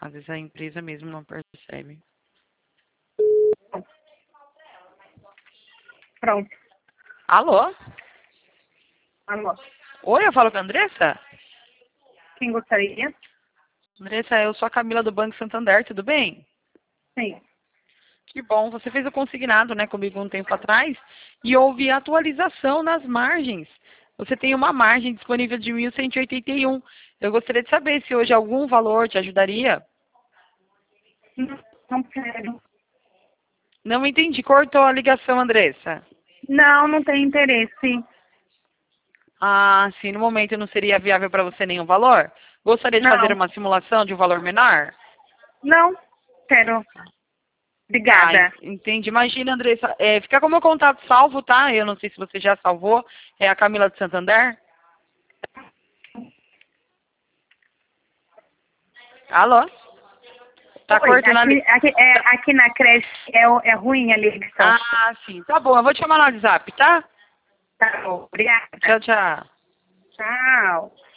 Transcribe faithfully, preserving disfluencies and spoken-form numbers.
Às vezes a empresa mesmo não percebe. Pronto. Alô? Alô. Oi, eu falo com a Andressa? Quem gostaria? Andressa, eu sou a Camila do Banco Santander, tudo bem? Sim. Que bom, você fez o consignado, né, comigo um tempo atrás e houve atualização nas margens. Você tem uma margem disponível de mil cento e oitenta e um. Eu gostaria de saber se hoje algum valor te ajudaria. Não, não quero. Não entendi, cortou a ligação, Andressa. Não, não tenho interesse. Ah, sim, no momento não seria viável para você nenhum valor? Gostaria de fazer Não. uma simulação de um valor menor? Não quero. Ah, en- Obrigada. entendi. Imagina, Andressa, é, fica com o meu contato salvo, tá? Eu não sei se você já salvou. É a Camila de Santander. Alô? Tá Oi, cortando a li... aqui, aqui, é, aqui na creche é, o- é ruim a ligação. Ah, sim. Tá bom, eu vou te chamar no WhatsApp, tá? Tá bom, obrigada. Tchau, tchau. Tchau.